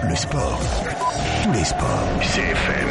Le sport. Tous les sports. CFM.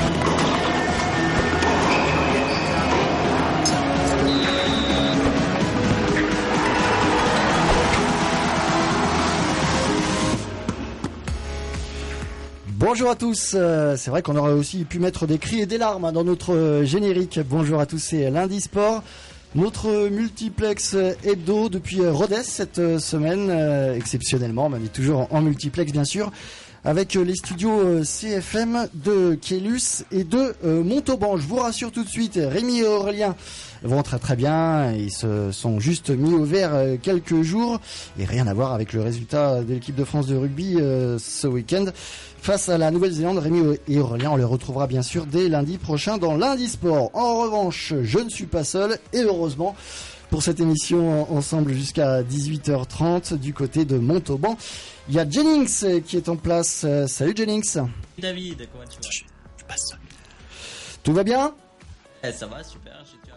Bonjour à tous, c'est vrai qu'on aurait aussi pu mettre des cris et des larmes dans notre générique. Bonjour à tous, c'est Lundi Sport, notre multiplex hebdo depuis Rodez cette semaine, exceptionnellement, mais on est toujours en multiplex bien sûr, avec les studios CFM de Caylus et de Montauban. Je vous rassure tout de suite, Rémi et Aurélien vont très très bien, ils se sont juste mis au vert quelques jours et rien à voir avec le résultat de l'équipe de France de rugby ce week-end face à la Nouvelle-Zélande. Rémi et Aurélien, on les retrouvera bien sûr dès lundi prochain dans Lundi Sport. En revanche, je ne suis pas seul et heureusement pour cette émission ensemble jusqu'à 18h30 du côté de Montauban. Il y a Jennings qui est en place. Salut Jennings. David, comment tu vas? Je passe. Tout va bien? Ça va, super.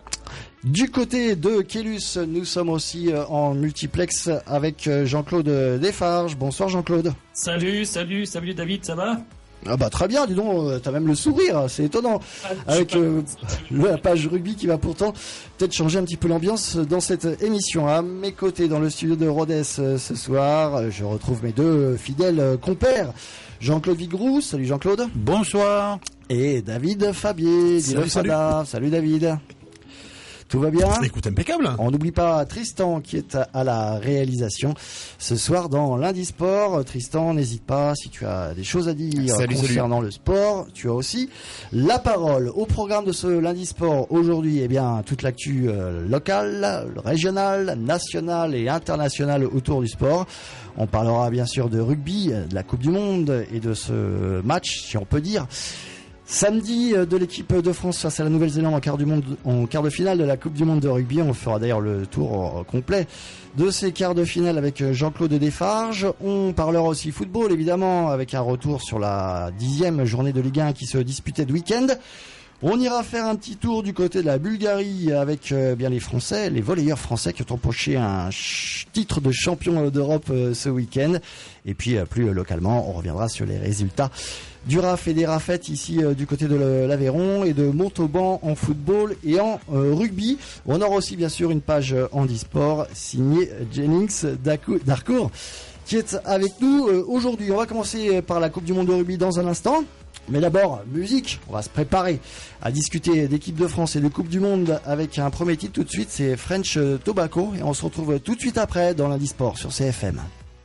Du côté de Caylus, nous sommes aussi en multiplex avec Jean-Claude Desfarges. Bonsoir Jean-Claude. Salut David, ça va? Ah bah très bien, dis donc, t'as même le sourire, c'est étonnant. Avec la page rugby qui va pourtant peut-être changer un petit peu l'ambiance dans cette émission. À mes côtés dans le studio de Rodez ce soir, je retrouve mes deux fidèles compères. Jean-Claude Vigroux, salut Jean-Claude. Bonsoir. Et David Fabier, salut David. Tout va bien? Écoute, impeccable. On n'oublie pas Tristan qui est à la réalisation ce soir dans Lundi Sport. Tristan, n'hésite pas si tu as des choses à dire concernant le sport. Tu as aussi la parole. Au programme de ce Lundi Sport aujourd'hui, eh bien toute l'actu locale, régionale, nationale et internationale autour du sport. On parlera bien sûr de rugby, de la Coupe du Monde et de ce match, si on peut dire. Samedi de l'équipe de France face à la Nouvelle-Zélande en quart de finale de la Coupe du Monde de rugby. On fera d'ailleurs le tour complet de ces quarts de finale avec Jean-Claude Desfarges. On parlera aussi football évidemment avec un retour sur la 10e journée de Ligue 1 qui se disputait de week-end. On ira faire un petit tour du côté de la Bulgarie avec bien les Français, les volleyeurs français qui ont empoché un titre de champion d'Europe ce week-end. Et puis plus localement, on reviendra sur les résultats du RAF et des RAFettes ici du côté de l'Aveyron et de Montauban en football et en rugby. On aura aussi bien sûr une page handisport signée Jennings Darcourt qui est avec nous aujourd'hui. On va commencer par la Coupe du Monde de rugby dans un instant. Mais d'abord, musique, on va se préparer à discuter d'équipe de France et de Coupe du Monde avec un premier titre tout de suite, c'est French Tobacco et on se retrouve tout de suite après dans Lundi Sport sur CFM.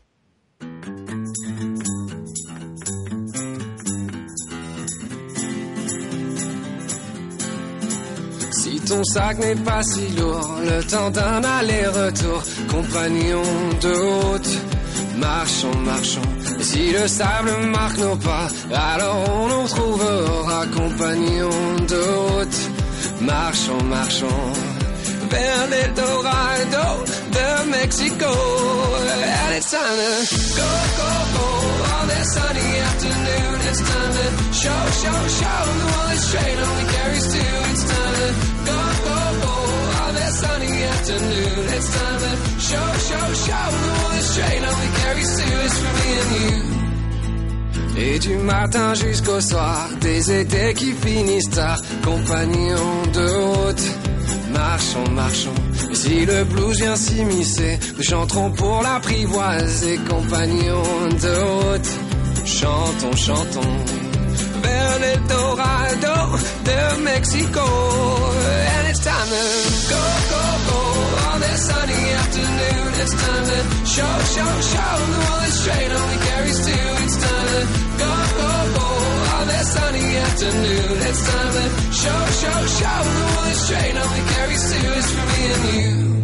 Si ton sac n'est pas si lourd, le temps d'un aller-retour, compagnon de route, marchons. Et si le sable marque nos pas, alors on nous trouvera, compagnon de route, marchons. Vers l'Eldorado de Mexico, and it's time to go on this sunny afternoon. It's time to show the one that's straight only carries two. It's time to go on this sunny afternoon. It's time to show the one that's straight only carries two. It's for me and you. Et du matin jusqu'au soir, des étés qui finissent tard, compagnon de route, marchons. Et si le blues vient s'immiscer, nous chanterons pour l'apprivoiser, compagnon de route, chantons. Vers l'Eldorado de Mexico, and it's time to go on this sunny afternoon. It's time to show the one that's straight only carries two. It's time to go on this sunny afternoon. It's time to show the one that's straight only carries two. It's for me and you.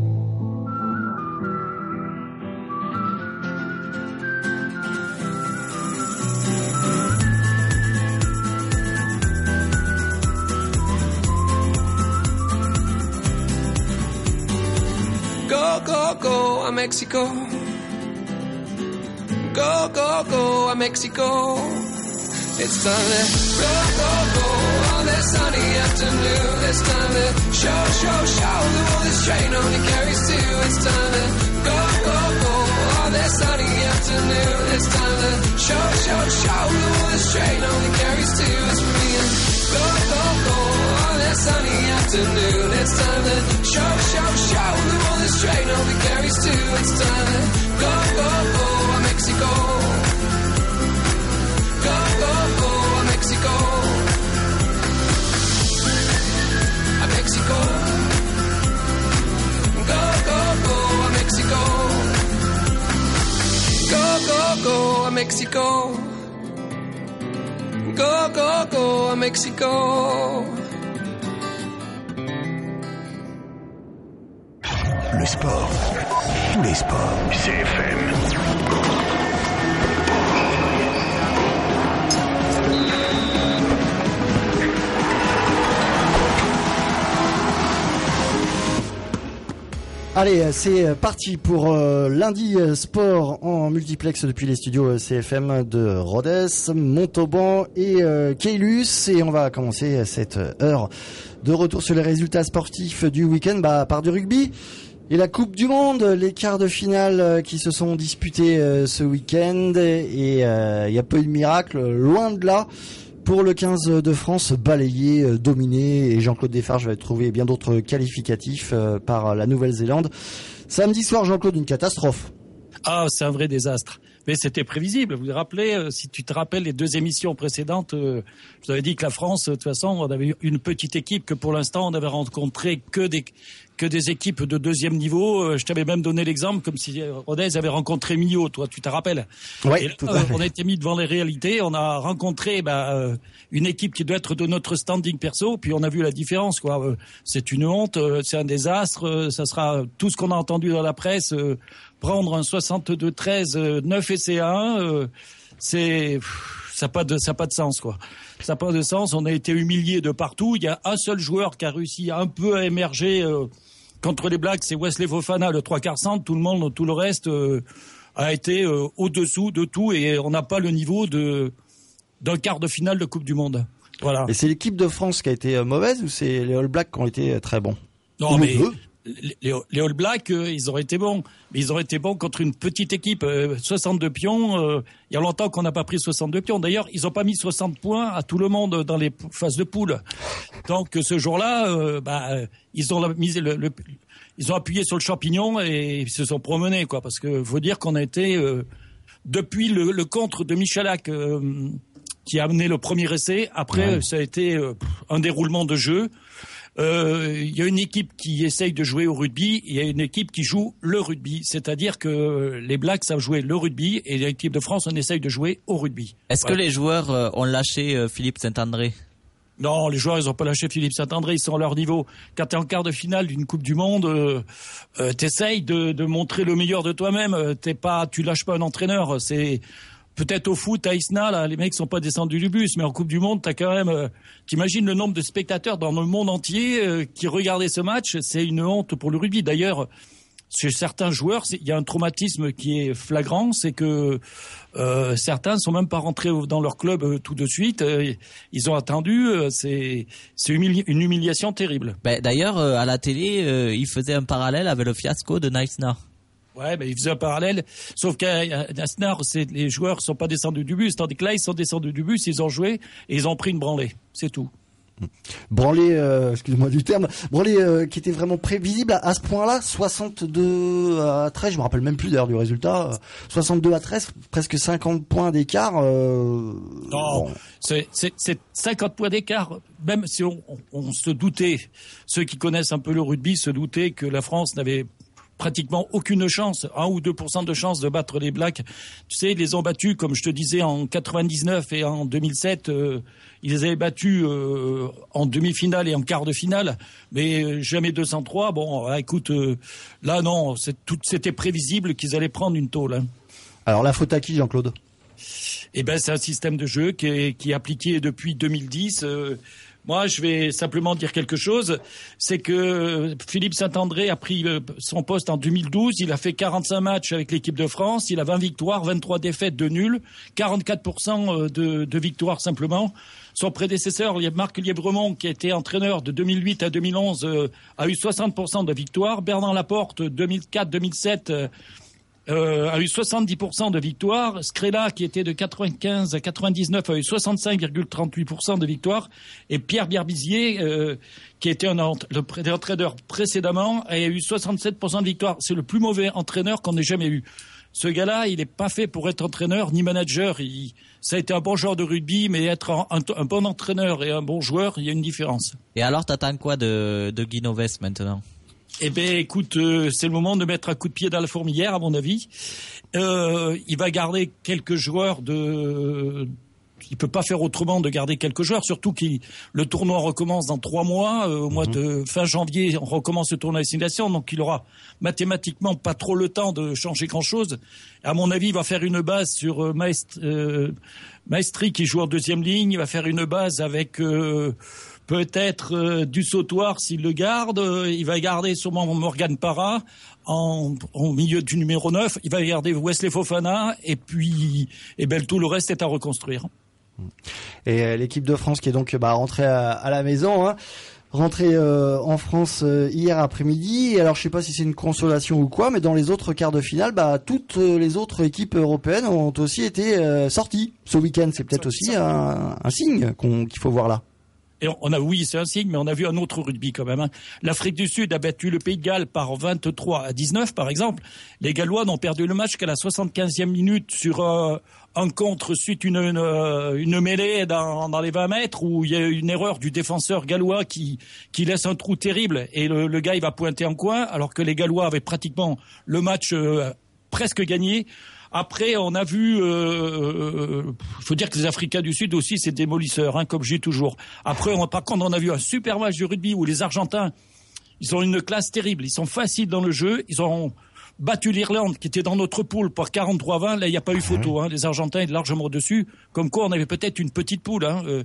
Go a Mexico. Go a Mexico. It's time to go on this sunny afternoon. It's time to show the one this train only carries two. It's time to go on this sunny afternoon. It's time to show time to show. The world is straight, nobody carries two. It's time to go, Mexico. Go, Mexico. Mexico. Go, Mexico. Go, Mexico. Go, Mexico. Le sport. Tous les sports. CFM. Allez, c'est parti pour lundi sport en multiplex depuis les studios CFM de Rodez, Montauban et Caylus. Et on va commencer cette heure de retour sur les résultats sportifs du week-end par du rugby. Et la Coupe du Monde, les quarts de finale qui se sont disputés ce week-end. Et il y a peu de miracles, loin de là. Pour le 15 de France, balayé, dominé, et Jean-Claude Desfarges va trouver bien d'autres qualificatifs par la Nouvelle-Zélande. Samedi soir, Jean-Claude, une catastrophe. Ah, c'est un vrai désastre. Mais c'était prévisible. Vous vous rappelez, si tu te rappelles les deux émissions précédentes, je vous avais dit que la France, de toute façon, on avait une petite équipe que pour l'instant, on n'avait rencontré que des équipes de deuxième niveau. Je t'avais même donné l'exemple comme si Rodez avait rencontré Millau, toi, tu te rappelles? Oui, tout à fait. On a été mis devant les réalités. On a rencontré une équipe qui doit être de notre standing perso, puis on a vu la différence, quoi. C'est une honte, c'est un désastre. Ça sera tout ce qu'on a entendu dans la presse. Prendre un 62-13, 9 essais à 1, ça n'a pas de sens, quoi. Ça n'a pas de sens. On a été humiliés de partout. Il y a un seul joueur qui a réussi un peu à émerger contre les Blacks, c'est Wesley Fofana, le 3/4 centre. Tout le reste a été au-dessous de tout, et on n'a pas le niveau d'un quart de finale de Coupe du Monde. Voilà. Et c'est l'équipe de France qui a été mauvaise, ou c'est les All Blacks qui ont été très bons? Non, mais les All Blacks, ils auraient été bons. Mais ils auraient été bons contre une petite équipe. 62 pions, il y a longtemps qu'on n'a pas pris 62 pions. D'ailleurs, ils n'ont pas mis 60 points à tout le monde dans les phases de poule. Donc ce jour-là, ils ont ils ont appuyé sur le champignon et ils se sont promenés, quoi. Parce que faut dire qu'on a été depuis le contre de Michalak qui a amené le premier essai. Après, ça a été un déroulement de jeu. Il y a une équipe qui essaye de jouer au rugby, il y a une équipe qui joue le rugby. C'est-à-dire que les Blacks savent jouer le rugby et l'équipe de France, on essaye de jouer au rugby. Est-ce que les joueurs ont lâché Philippe Saint-André? Non, les joueurs, ils ont pas lâché Philippe Saint-André, ils sont à leur niveau. Quand t'es en quart de finale d'une Coupe du Monde, t'essayes de montrer le meilleur de toi-même. Tu lâches pas un entraîneur. C'est peut-être au foot à Isna, là, les mecs sont pas descendus du bus, mais en Coupe du Monde, t'as quand même, t'imagines le nombre de spectateurs dans le monde entier qui regardaient ce match. C'est une honte pour le rugby. D'ailleurs, chez certains joueurs, il y a un traumatisme qui est flagrant, c'est que certains sont même pas rentrés dans leur club tout de suite. Ils ont attendu. C'est une humiliation terrible. D'ailleurs, à la télé, ils faisaient un parallèle avec le fiasco de Naïsna. Ouais, mais ils faisaient un parallèle. Sauf qu'à Asnar, les joueurs sont pas descendus du bus, tandis que là, ils sont descendus du bus, ils ont joué et ils ont pris une branlée. C'est tout. Branlée, excusez-moi du terme, branlée qui était vraiment prévisible à ce point-là, 62-13, je me rappelle même plus d'ailleurs du résultat, 62-13, presque 50 points d'écart. Non, bon. c'est 50 points d'écart. Même si on se doutait, ceux qui connaissent un peu le rugby se doutaient que la France n'avait pratiquement aucune chance, 1 ou 2% de chance de battre les Blacks. Tu sais, ils les ont battus, comme je te disais, en 99 et en 2007. Ils les avaient battus en demi-finale et en quart de finale, mais jamais 203. Bon, écoute, là non, c'était prévisible qu'ils allaient prendre une tôle. Hein. Alors la faute à qui, Jean-Claude? Eh ben, c'est un système de jeu qui est appliqué depuis 2010. Moi, je vais simplement dire quelque chose, c'est que Philippe Saint-André a pris son poste en 2012, il a fait 45 matchs avec l'équipe de France, il a 20 victoires, 23 défaites, 2 nuls, 44% de victoires simplement. Son prédécesseur, Marc Lièvremont, qui a été entraîneur de 2008 à 2011, a eu 60% de victoires. Bernard Laporte, 2004-2007, a eu 70% de victoires. Skrela, qui était de 95 à 99, a eu 65,38% de victoires. Et Pierre Berbizier, qui était l'entraîneur précédemment, a eu 67% de victoires. C'est le plus mauvais entraîneur qu'on ait jamais eu. Ce gars-là, il n'est pas fait pour être entraîneur ni manager. Ça a été un bon joueur de rugby, mais être un bon entraîneur et un bon joueur, il y a une différence. Et alors, t'attends quoi de Guy Novès maintenant ? Eh ben, écoute, c'est le moment de mettre un coup de pied dans la fourmilière, à mon avis. Il va garder quelques joueurs il peut pas faire autrement de garder quelques joueurs, surtout que le tournoi recommence dans 3 mois. Au mois de fin janvier, on recommence le tournoi destination, donc il aura mathématiquement pas trop le temps de changer grand-chose. À mon avis, il va faire une base sur Maestri qui joue en deuxième ligne. Il va faire une base avec peut-être du Sautoir s'il le garde. Il va garder sûrement Morgan Parra au milieu du numéro 9. Il va garder Wesley Fofana et puis tout le reste est à reconstruire. Et l'équipe de France qui est donc rentrée à la maison, rentrée en France hier après-midi. Et alors je sais pas si c'est une consolation ou quoi, mais dans les autres quarts de finale, toutes les autres équipes européennes ont aussi été sorties ce week-end. C'est peut-être aussi un signe qu'il faut voir là. Et c'est un signe, mais on a vu un autre rugby quand même. L'Afrique du Sud a battu le Pays de Galles par 23-19, par exemple. Les Gallois n'ont perdu le match qu'à la 75e minute sur un contre suite une mêlée dans les 20 mètres où il y a eu une erreur du défenseur gallois qui laisse un trou terrible et le gars il va pointer en coin alors que les Gallois avaient pratiquement le match presque gagné. Après, on a vu, faut dire que les Africains du Sud aussi, c'est démolisseurs, comme je dis toujours. Après, par contre, on a vu un super match de rugby où les Argentins, ils ont une classe terrible. Ils sont faciles dans le jeu. Ils ont battu l'Irlande, qui était dans notre poule, par 43-20. Là, il n'y a pas eu photo. Les Argentins étaient largement au-dessus. Comme quoi, on avait peut-être une petite poule.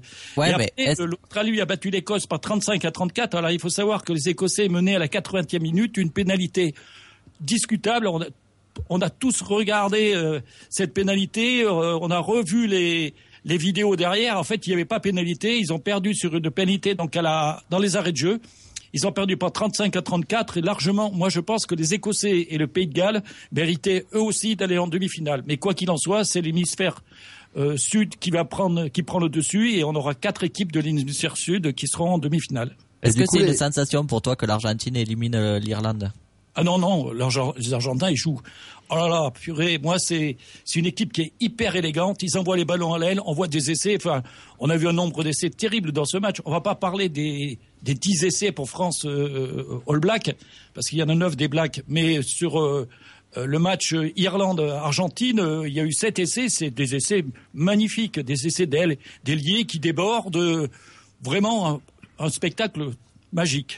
L'Australie a battu l'Écosse par 35-34. Alors, il faut savoir que les Écossais menaient à la 80e minute une pénalité discutable. On a tous regardé cette pénalité, on a revu les vidéos derrière. En fait, il n'y avait pas pénalité. Ils ont perdu sur une pénalité dans les arrêts de jeu. Ils ont perdu par 35-34 et largement. Moi, je pense que les Écossais et le Pays de Galles méritaient eux aussi d'aller en demi-finale. Mais quoi qu'il en soit, c'est l'hémisphère sud qui prend le dessus et on aura 4 équipes de l'hémisphère sud qui seront en demi-finale. Est-ce que c'est une sensation pour toi que l'Argentine élimine l'Irlande ? Ah non, les Argentins, ils jouent. Oh là là, purée, moi, c'est une équipe qui est hyper élégante. Ils envoient les ballons à l'aile, on voit des essais. Enfin, on a vu un nombre d'essais terribles dans ce match. On va pas parler des 10 essais pour France All Black, parce qu'il y en a 9 des Blacks. Mais sur le match Irlande-Argentine, il y a eu 7 essais. C'est des essais magnifiques, des essais d'ailiers qui débordent. Vraiment un spectacle magique.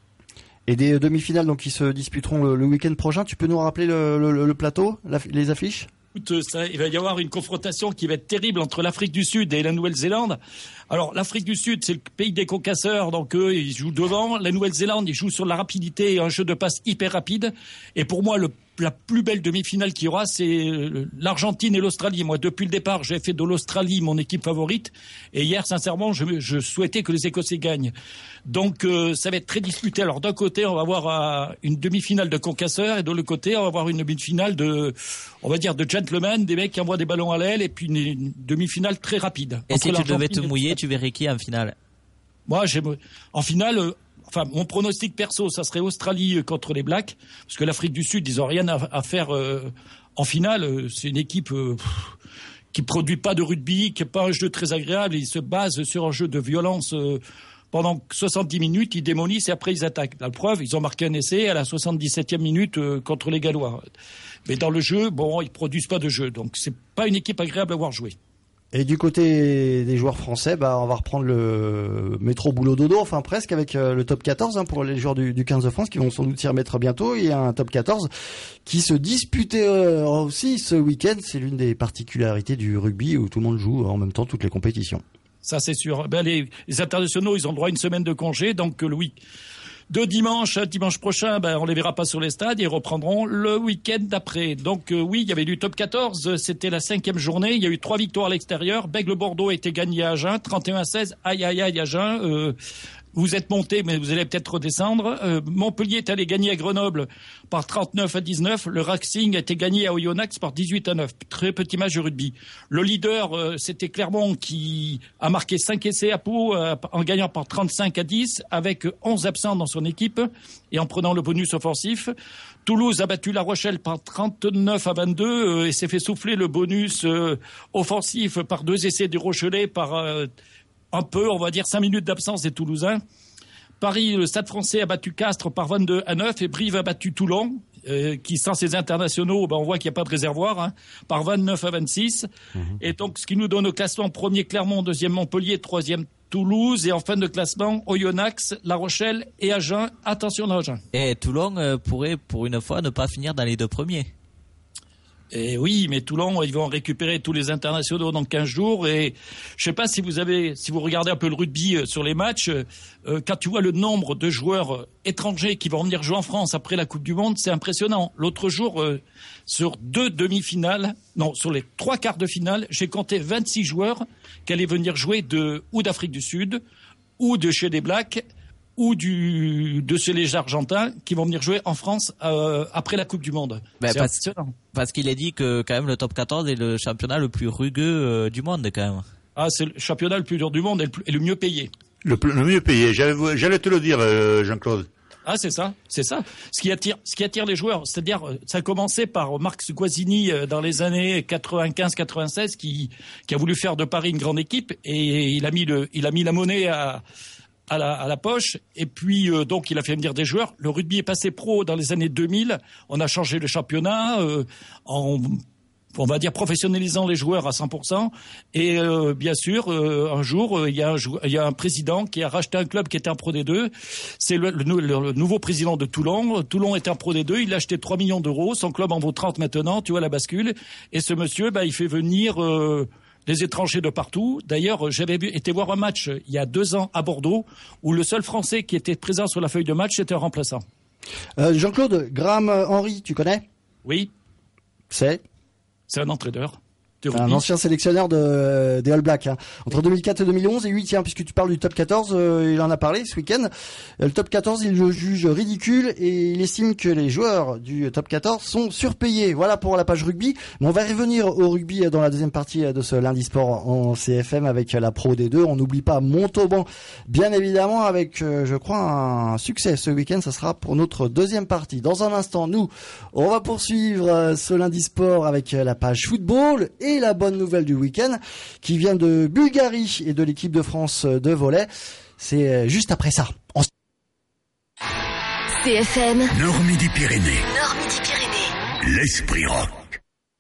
Et des demi-finales donc qui se disputeront le week-end prochain. Tu peux nous rappeler le plateau, les affiches ? Il va y avoir une confrontation qui va être terrible entre l'Afrique du Sud et la Nouvelle-Zélande. Alors, l'Afrique du Sud, c'est le pays des concasseurs, donc eux, ils jouent devant. La Nouvelle-Zélande, ils jouent sur la rapidité et un jeu de passe hyper rapide. Et pour moi, la plus belle demi-finale qu'il y aura, c'est l'Argentine et l'Australie. Moi, depuis le départ, j'ai fait de l'Australie mon équipe favorite. Et hier, sincèrement, je souhaitais que les Écossais gagnent. Donc, ça va être très disputé. Alors, d'un côté, on va avoir une demi-finale de concasseurs et de l'autre côté, on va avoir une demi-finale de gentlemen, des mecs qui envoient des ballons à l'aile et puis une demi-finale très rapide. Et si tu devais te mouiller, tu verrais qui en finale ? Moi, en finale, mon pronostic perso, ça serait Australie contre les Blacks, parce que l'Afrique du Sud, ils ont rien à faire en finale. C'est une équipe qui produit pas de rugby, qui n'a pas un jeu très agréable. Ils se basent sur un jeu de violence pendant 70 minutes, ils démolissent et après ils attaquent. La preuve, ils ont marqué un essai à la 77e minute contre les Gallois. Mais dans le jeu, ils produisent pas de jeu, donc c'est pas une équipe agréable à voir jouer. Et du côté des joueurs français, on va reprendre le métro boulot dodo, enfin presque, avec le top 14 pour les joueurs du 15 de France qui vont sans doute s'y remettre bientôt. Il y a un top 14 qui se disputait aussi ce week-end. C'est l'une des particularités du rugby où tout le monde joue en même temps toutes les compétitions. Ça, c'est sûr. Les internationaux, ils ont droit à une semaine de congé, donc dimanche prochain, on les verra pas sur les stades, ils reprendront le week-end d'après. Donc il y avait du top 14, c'était la 5e journée, il y a eu 3 victoires à l'extérieur. Bègle Bordeaux a été gagné à Agen, 31-16, aïe Agen. vous êtes monté, mais vous allez peut-être redescendre. Montpellier est allé gagner à Grenoble par 39-19. Le Racing a été gagné à Oyonnax par 18-9. Très petit match de rugby. Le leader, c'était Clermont qui a marqué 5 essais à Pau en gagnant par 35-10 avec 11 absents dans son équipe et en prenant le bonus offensif. Toulouse a battu La Rochelle par 39-22 et s'est fait souffler le bonus offensif par 2 essais des Rochelais par un peu, on va dire 5 minutes d'absence des Toulousains. Paris, le Stade Français a battu Castres par 22-9 et Brive a battu Toulon, qui sans ses internationaux, on voit qu'il n'y a pas de réservoir, par 29-26. Et donc, ce qui nous donne au classement premier Clermont, deuxième Montpellier, troisième Toulouse et en fin de classement Oyonnax, La Rochelle et Agen. Attention à Agen. Et Toulon pourrait pour une fois ne pas finir dans les 2 premiers. Et oui, mais Toulon, ils vont récupérer tous les internationaux dans 15 jours. Et je sais pas si vous regardez un peu le rugby sur les matchs, quand tu vois le nombre de joueurs étrangers qui vont venir jouer en France après la Coupe du Monde, c'est impressionnant. L'autre jour, sur les 3 quarts de finale, j'ai compté 26 joueurs qui allaient venir jouer ou d'Afrique du Sud, ou de chez les Blacks, ou de chez les Argentins qui vont venir jouer en France après la Coupe du Monde. Parce qu'il est dit que quand même le top 14 est le championnat le plus rugueux du monde quand même. Ah, c'est le championnat le plus dur du monde et le mieux payé. Le mieux payé, j'allais te le dire, Jean-Claude. Ah, c'est ça. Ce qui attire les joueurs, c'est-à-dire, ça a commencé par Marc Guazzini dans les années 95-96 qui a voulu faire de Paris une grande équipe et il a mis la monnaie à la poche, et puis donc il a fait venir des joueurs. Le rugby est passé pro dans les années 2000. On a changé le championnat on va dire professionnalisant les joueurs à 100%. Et bien sûr, un jour, il y a un président qui a racheté un club qui était en Pro D2. C'est le nouveau président de Toulon. Toulon était en Pro D2. Il a acheté 3 millions d'euros. Son club en vaut 30 maintenant. Tu vois la bascule. Et ce monsieur, il fait venir les étrangers de partout. D'ailleurs, j'avais été voir un match il y a 2 ans à Bordeaux où le seul Français qui était présent sur la feuille de match, c'était un remplaçant. Jean-Claude, Graham Henry, tu connais ? Oui. C'est un entraîneur. Un ancien sélectionneur des All Blacks. Entre 2004 et 2011, et lui, tiens, puisque tu parles du top 14, il en a parlé ce week-end. Le top 14, il le juge ridicule et il estime que les joueurs du top 14 sont surpayés. Voilà pour la page rugby. Mais on va revenir au rugby dans la deuxième partie de ce lundi sport en CFM avec la Pro D2. On n'oublie pas Montauban, bien évidemment, avec, je crois, un succès ce week-end. Ça sera pour notre deuxième partie. Dans un instant, nous, on va poursuivre ce lundi sport avec la page football et la bonne nouvelle du week-end qui vient de Bulgarie et de l'équipe de France de volley. C'est juste après ça. CFM Nord-Midi-Pyrénées. L'Esprit Rock.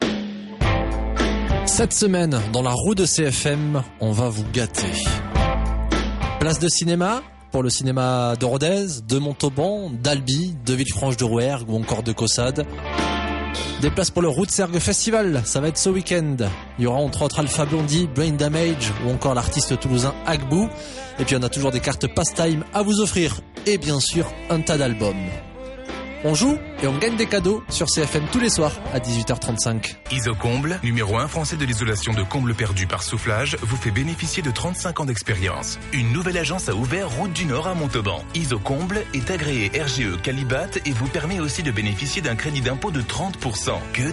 Cette semaine, dans la roue de CFM, on va vous gâter. Place de cinéma pour le cinéma de Rodez, de Montauban, d'Albi, de Villefranche-de-Rouergue ou encore de Caussade. Des places pour le Rootsergue Festival, ça va être ce week-end. Il y aura entre autres Alpha Blondie, Brain Damage ou encore l'artiste toulousain Agbou. Et puis on a toujours des cartes Pastime à vous offrir. Et bien sûr, un tas d'albums. On joue et on gagne des cadeaux sur CFM tous les soirs à 18h35. Isocomble, numéro 1 français de l'isolation de combles perdus par soufflage, vous fait bénéficier de 35 ans d'expérience. Une nouvelle agence a ouvert route du Nord à Montauban. Isocomble est agréé RGE Calibat et vous permet aussi de bénéficier d'un crédit d'impôt de 30%. Que